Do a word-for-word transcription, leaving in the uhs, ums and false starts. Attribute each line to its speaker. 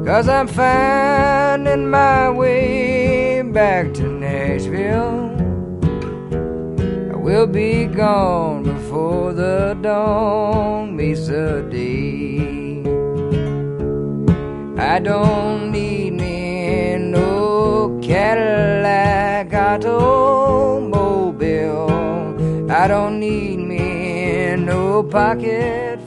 Speaker 1: 'cause I'm finding my way back to Nashville. I will be gone before the dawn meets the day. I don't need me no Cadillac automobile. I don't need me no pocket